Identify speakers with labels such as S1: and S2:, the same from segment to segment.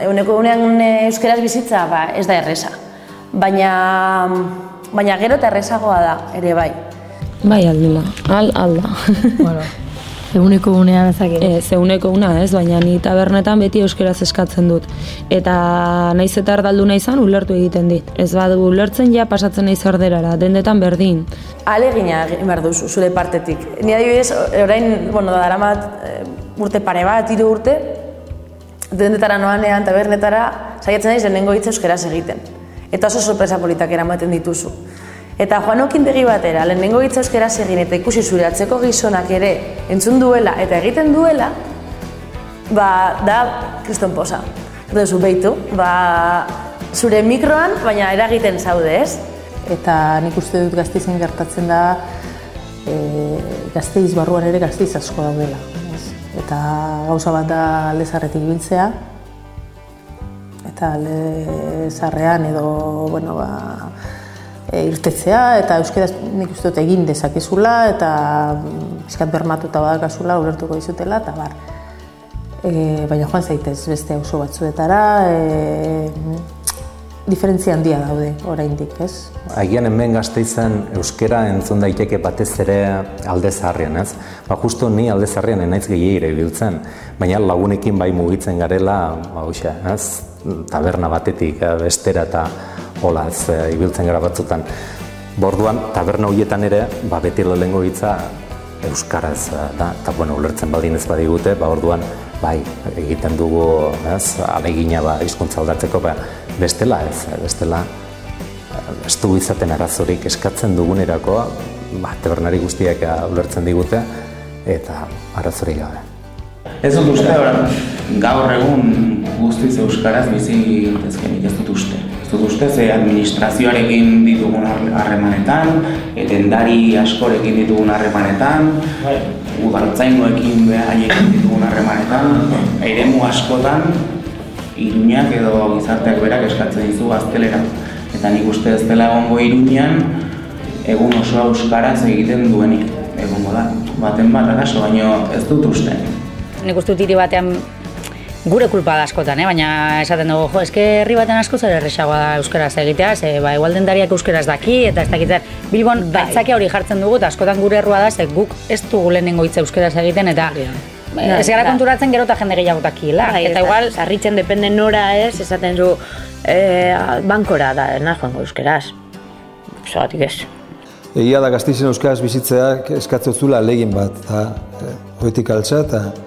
S1: eguneko egunean euskeraz bizitza ez da erreza. Baina gero eta errezagoa da, ere bai.
S2: Bai, aldela, alda.
S3: Bueno, eguneko egunean ezakit.
S2: Eguneko eguna ez, baina ni tabernetan beti euskeraz eskatzen dut. Eta naiz eta ardaldu naizan ulertu egiten dit. Ez badu ulertzen ja pasatzen naiz erderara, dendetan berdin.
S1: Ahalegina egin behar duzu, zure partetik. Ni adibidez, orain, daramat urte pare bat, 3 urte, dendetara noanean, tabernetara, saiatzen naiz lehenengo hitza euskeraz egiten. Eta oso sorpresa politak eramaten dituzu. Eta joan okindegi batera, lehenengo hitza euskeraz egin eta ikusi zure atzeko gizonak ere entzun duela eta egiten duela, da kriston posa. Duzu behitu, zure mikroan, baina eragiten zaude, ez?
S3: Eta nik uste dut Gasteizen gertatzen da, Gasteiz barruan ere Gasteiz asko daudela. Eta gauza bat da Lezarretik ibiltzea, eta Lezarrean edo, irtetzea, eta euskeraz nik uste dut egin dezakezula, eta pixkat bermatuta badakazula, ulertuko dizutela, eta bar. Baina joan zaitez beste auzo batzuetara, diferentzia handia daude oraindik, ez?
S4: Agian hemen Gasteizen euskera entzun daiteke batez ere Alde Zaharrean, ez? Justo ni Alde Zaharrean enaiz gehiagire ibiltzen, baina lagunekin bai mugitzen garela, ez? Taberna batetik bestera eta holaz ibiltzen gara batzutan. Borduan, taberna horietan ere, beti lehenengo hitza euskaraz da, eta ulertzen baldin ez badigute, orduan bai, egiten dugu, alegina hizkuntza aldatzeko, bestela ez dugu izaten arazorik eskatzen dugunerako, tabernari guztiak ulertzen digute, eta arazorik gabe.
S5: Ez dut uste, gaur egun guztiz euskaraz bizi gintezkenik, ez dut uste. Ez dut uste, ze administrazioarekin ditugun harremanetan, dendari askorekin ditugun harremanetan, udaltzaingoekin haiekin ditugun harremanetan, eremu askotan, Iruñak edo gizarteak berak eskatzen dizu gaztelera. Eta nik uste ez dela egongo Iruñan, egun osoa euskaraz egiten duenik. Egongo da, baten bat akaso, baina ez dut uste.
S6: Nik uste dut hiri batean gure kulpa da askotan, baina esaten dugu, eske herri baten asko zer erresagoa da euskaraz egitea, igual dendariak euskaraz daki, eta ez dakitzer, Bilbon aitzakia hori jartzen dugu, eta askotan gure errua da, guk ez dugu lehenengo hitza euskaraz egiten, eta ez gara konturatzen gero eta jende gehiago dakiela.
S7: Eta igual, sarritzen depende nora ez, esaten zu, bankora da, joango euskeraz. Zogatik ez.
S8: Egia da Gasteizen euskaraz bizitzeak eskatzen zula ahalegin bat, hoetik altza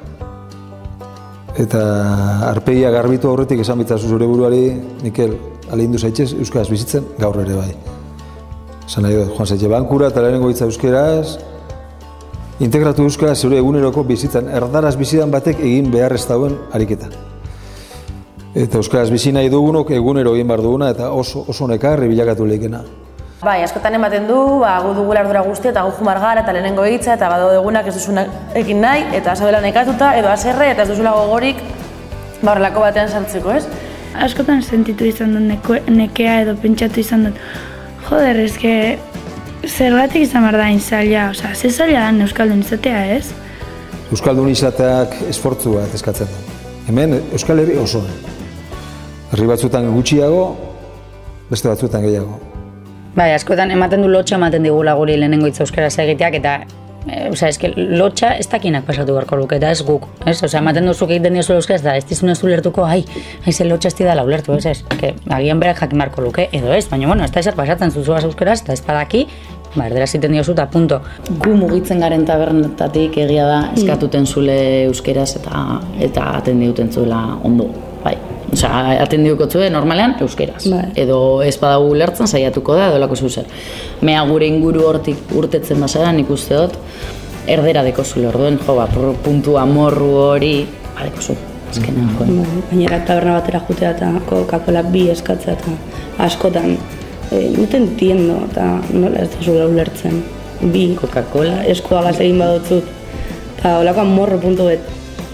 S8: eta arpegia garbitu aurretik esan bitzazu zure buruari, Mikel, ahalegindu zaitez euskaraz bizitzen gaur ere bai. Esan nahi dut, joan zaitez bankura eta lehenengo hitza euskaraz, integratu euskaraz zure eguneroko bizitzan, erdaraz bizidan batek egin behar ez dauen ariketa. Eta euskaraz bizi nahi dugunok egunero egin behar duguna eta oso nekarri bilakatu lehikena.
S1: Bai, askotan ematen du, gu dugula ardura guztia eta gu jumar gara eta lehenengo hitza eta badu egunak ez duzunak egin nahi eta zabela nekatuta edo haserre eta ez duzula gogorik horrelako batean sartzeko, ez?
S9: Askotan sentitu izan dut nekea edo pentsatu izan dut, joder, eske zergatik izan behar da zaila, ze zaila da euskaldun izatea, ez?
S8: Euskaldun izateak esfortzu bat eskatzen du. Hemen Euskal Herri oso. Herri batzutan gutxiago, beste batzutan gehiago.
S6: Bai, askotan ematen du lotxa ematen digula guri lehenengo hitza euskaraz egiteak eta lotxa ez dakinak pasatu beharko luke eta ez guk, ez? Ematen duzuk egiten diozu euskaraz eta ez dizunez ulertuko, ze lotxa ez didala ulertu, ez? Agian berak jakin beharko luke, edo ez, baina, ez da ezer pasatzen zuzuaz euskaraz eta ez badaki, erderaz egiten diozu eta punto.
S10: Gu mugitzen garen tabernetatik egia da eskatuten zule euskeraz eta atendiuten zuela ondo, bai. Atendiuko zuen normalean euskeraz. Edo ez badago ulertzen saiatuko da, edolako zuzer. Mea gure inguru hortik urtetzen basara, nik uste dut, erdera deko zule orduen, puntu amorru hori, badeko zu, azkenean joan.
S9: Baina taberna batera jutea eta Coca-Cola 2 eskatzea eta askotan, no te entiendo, eta nola ez da zure ulertzen. 2
S10: Coca-Cola
S9: eskuagaz egin badotzut, eta holako amorru puntu bet.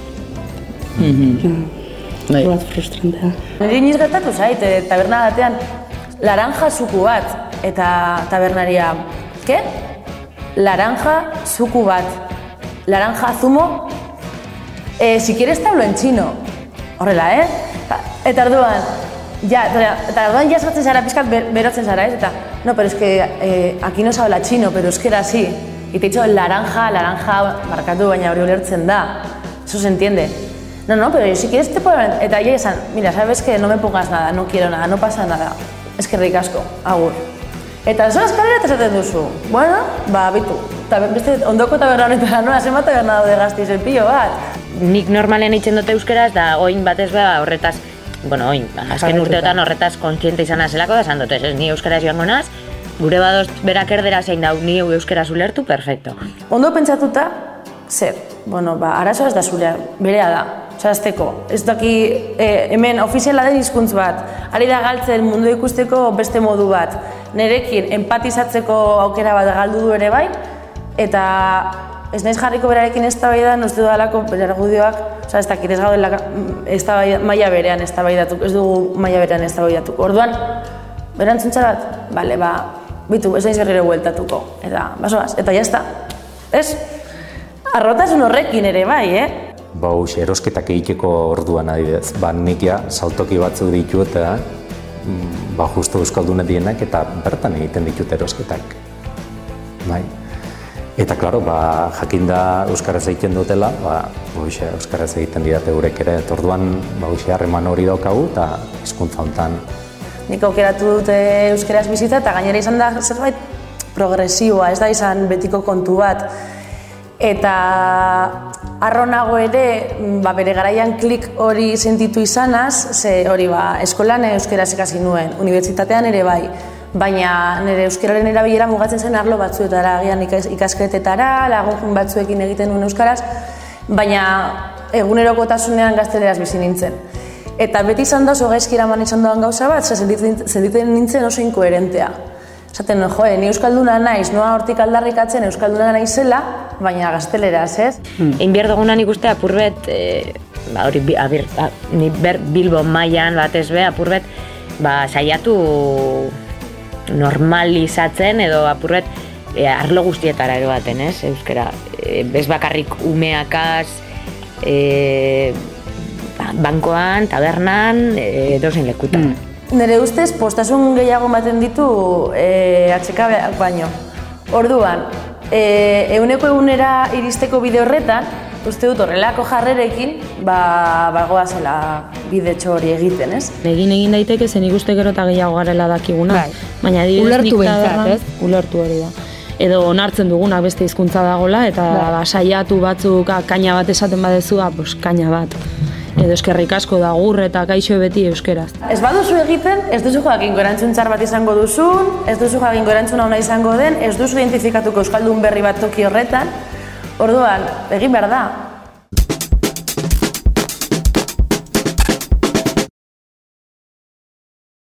S9: Bat frustrantea.
S1: Nire iniz gertatu zait, taberna batean laranja zuku bat eta tabernaria, ¿qué? Laranja zuku bat, laranja zumo, si quieres te hablo en chino, horrela, Eta orduan, sartzen zara pizkat berotzen zara, ez? Eta, no, pero es que aquí no se habla chino, pero euskera sí. Y te he dicho laranja, markatu, baina hori ulertzen da. Eso se entiende. No, pero si quieres te puedo... Eta ella esan, mira, sabes que no me pongas nada, no quiero nada, no pasa nada. Es que ricasco, agur. Eta zoaz kalera eta esaten duzu. Bueno, bitu. Beste ondoko taberna honetara noa, zenbat taberna daude Gasteizen pilo bat.
S7: Nik normalen eitzen dute euskeraz, da oin batez horretaz, azken urteotan horretaz kontziente izan azelako, da esan dut, ez ni euskaraz joango naz, gure badoz berak erdera zein dau, ni euskaraz ulertu, perfecto.
S1: Ondo pentsatuta, zer? Arazoa ez da zurea, berea da. Azteko, ez daki hemen ofiziala den hizkuntz bat, ari da galtzen mundu ikusteko beste modu bat, nerekin empatizatzeko aukera bat galdu du ere bai, eta ez naiz jarriko berarekin eztabaidan, ez dudalako bere argudioak, ez dakit ez gaudela maila berean eztabaidatuko, ez dugu maila berean eztabaidatuko. Orduan, berantzuntza bat, bale, bitu, ez naiz berriro bueltatuko, eta basoaz, eta jazta, ez? Arrotasun horrekin ere bai,
S4: erosketak egiteko orduan adibidez. Nik saltoki batzuk ditu eta justo euskaldunet dienak eta bertan egiten ditut erosketak. Eta, klaro, jakinda euskaraz egiten dutela, euskaraz egiten didate eurek ere, eta orduan harreman hori daukagu eta hizkuntza honetan.
S1: Nik aukeratu dute euskaraz bizitza eta gainera izan da zerbait progresiboa, ez da izan betiko kontu bat. Eta arronago ere, bere garaian klik hori sentitu izanaz, ze hori eskolan euskaraz ikasi nuen, unibertsitatean ere bai, baina nire euskararen erabilera mugatzen zen arlo batzuetara, agian ikasketetara, lagun batzuekin egiten nuen euskaraz, baina egunerokotasunean gazteleraz bizi nintzen. Eta beti izan da oso gaizki eraman izan doan gauza bat, sentitzen nintzen oso inkoherentea. Esaten, ni euskalduna naiz, noa hortik aldarrikatzen euskalduna naizela, baina gazteleraz, ez?
S7: Egin behar dugunan ikuste apurbet, Bilbo mailan batez be, apurbet, saiatu normalizatzen edo apurbet arlo guztietara ero baten, ez? Euskara, ez bakarrik umeakaz, bankoan, tabernan, edozein lekutan.
S1: Nire ustez, postasun gehiago ematen ditu atseka baino. Orduan, eguneko egunera iristeko bide horretan, uste dut horrelako jarrerekin, bagoazela bidetxo hori egiten, ez?
S2: Egin daiteke zen ikuste gero eta gehiago garela dakiguna. Baina
S6: ulertu behintzat, ez?
S2: Ulertu hori da. Edo onartzen dugunak beste hizkuntza dagola, eta saiatu batzuk kaina bat esaten badezua, kaina bat. Edo eskerrik asko da gur eta kaixo beti euskeraz.
S1: Ez baduzu egiten, ez duzu jakinko erantzun txar bat izango duzun, ez duzu jakinko erantzun ona izango den, ez duzu identifikatuko euskaldun berri bat toki horretan. Orduan, egin behar da.